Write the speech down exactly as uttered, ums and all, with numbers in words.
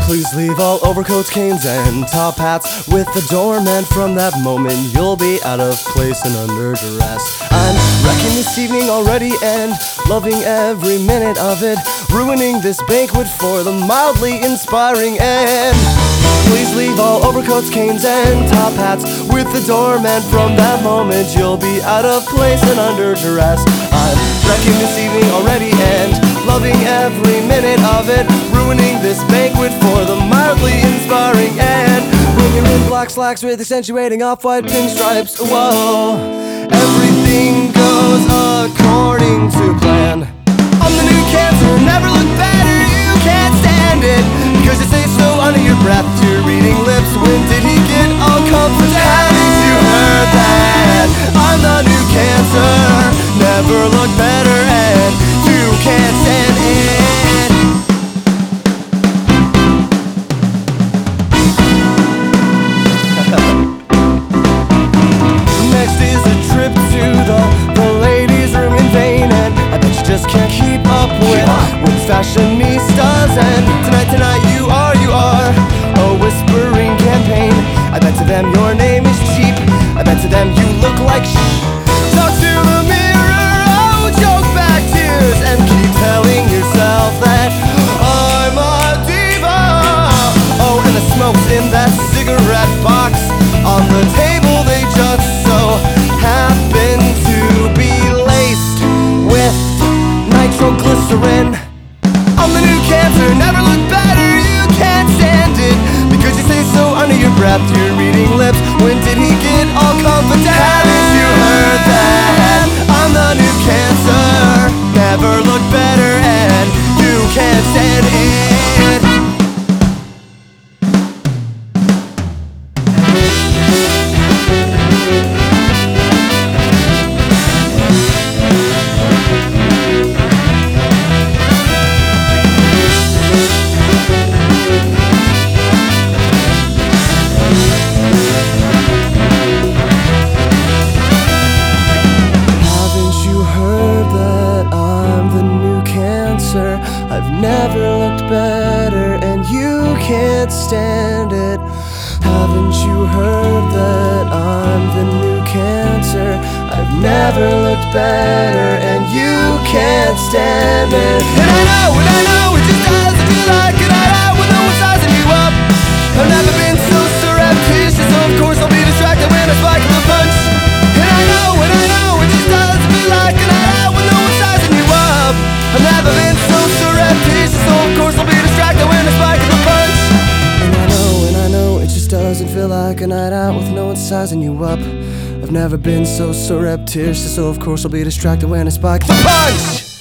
Please leave all overcoats, canes, and top hats with the doorman. From that moment you'll be out of place and under duress. I'm wrecking this evening already and loving every minute of it, ruining this banquet for the mildly inspiring end. Please leave all overcoats, canes, and top hats with the doorman. From that moment you'll be out of place and under duress. I'm wrecking this evening already and loving every minute of it, ruining this banquet for the mildly inspiring end. When you're in black slacks with accentuating off-white pinstripes, whoa, everything goes according to plan. I'm the new cancer, never look better, you can't stand it, because you say so under your breath to your reading lips. When did he get all comforted? Haven't you heard that? I'm the new cancer, never look better, and you can't stand it. Next is a trip to the, the ladies' room in vain, and I bet you just can't keep up with, with fashionistas. And tonight, tonight you are, you are a whispering campaign. I bet to them your name is cheap, I bet to them you look like sh. Talk to the mirror, oh, joke back tears, and keep telling yourself that I'm a diva. Oh, and the smoke's in that cigarette box on the table, they just so happen to be laced with nitroglycerin. I'm the new cancer, never look better, you can't stand it, because you say so under your breath to your reading lips. When did he get all confident? Haven't you heard that? I'm the new cancer, never look better, and you can't stand it. I've never looked better, and you can't stand it. Haven't you heard that I'm the new cancer? I've never looked better, and you can't stand it. And I know, and I know, it just doesn't feel like a night out with no one sizing you up. I've never been so surreptitious, so of course I'll be distracted when I spike the punch. And I know, and I know, it just doesn't feel like a night out with no one sizing you up. I've never been so surreptitious, so of course I'll be distracted when I spike the punch. And I know, and I know, it just doesn't feel like a night out with no one sizing you up. I've never been so surreptitious, so of course I'll be distracted when I spike the punch.